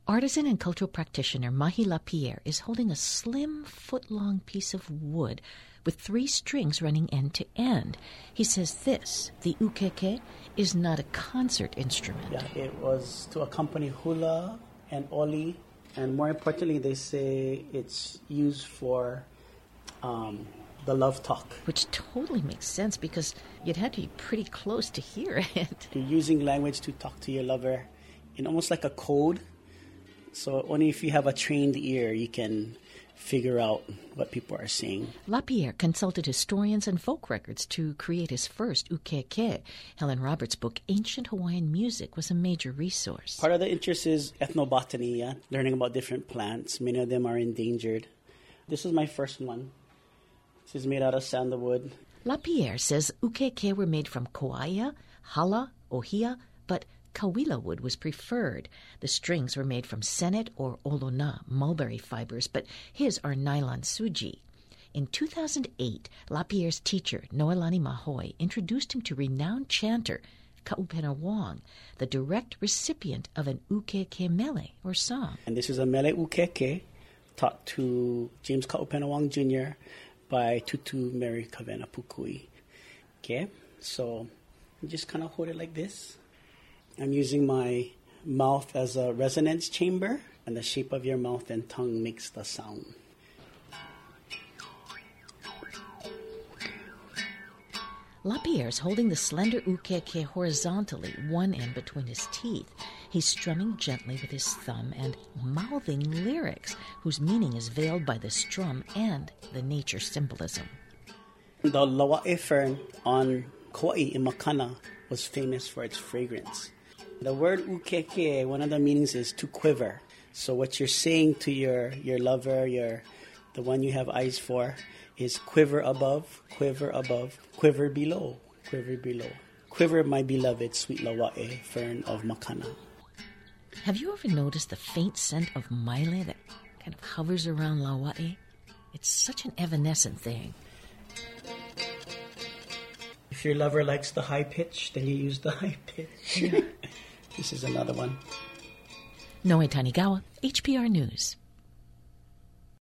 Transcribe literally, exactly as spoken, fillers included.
Artisan and cultural practitioner Mahi Lapierre is holding a slim, foot-long piece of wood with three strings running end to end. He says this, the ukeke, is not a concert instrument. Yeah, it was to accompany hula and oli, and more importantly, they say it's used for um, the love talk. Which totally makes sense because you'd have to be pretty close to hear it. You're using language to talk to your lover in almost like a code. So only if you have a trained ear, you can figure out what people are saying. Lapierre consulted historians and folk records to create his first ukeke. Helen Roberts' book, Ancient Hawaiian Music, was a major resource. Part of the interest is ethnobotany, yeah? Learning about different plants. Many of them are endangered. This is my first one. This is made out of sandalwood. Lapierre says ukeke were made from koaia, hala, ohia, but kawila wood was preferred. The strings were made from senet or olona, mulberry fibers, but his are nylon suji. In two thousand eight, Lapierre's teacher, Noelani Mahoy, introduced him to renowned chanter Ka'upena Wong, the direct recipient of an ukeke mele, or song. And this is a mele ukeke taught to James Ka'upena Wong Junior by Tutu Mary Kavena Pukui. Okay, so you just kind of hold it like this. I'm using my mouth as a resonance chamber, and the shape of your mouth and tongue makes the sound. Lapierre's holding the slender ukeke horizontally, one end between his teeth. He's strumming gently with his thumb and mouthing lyrics, whose meaning is veiled by the strum and the nature symbolism. The lawa'e fern on Kauai in Makana was famous for its fragrance. The word ukeke, one of the meanings is to quiver. So what you're saying to your, your lover, your the one you have eyes for, is quiver above, quiver above, quiver below, quiver below. Quiver, my beloved, sweet lawa'e fern of Makana. Have you ever noticed the faint scent of maile that kind of hovers around lawa'e? It's such an evanescent thing. If your lover likes the high pitch, then you use the high pitch. This is another one. Noe Tanigawa, H P R News.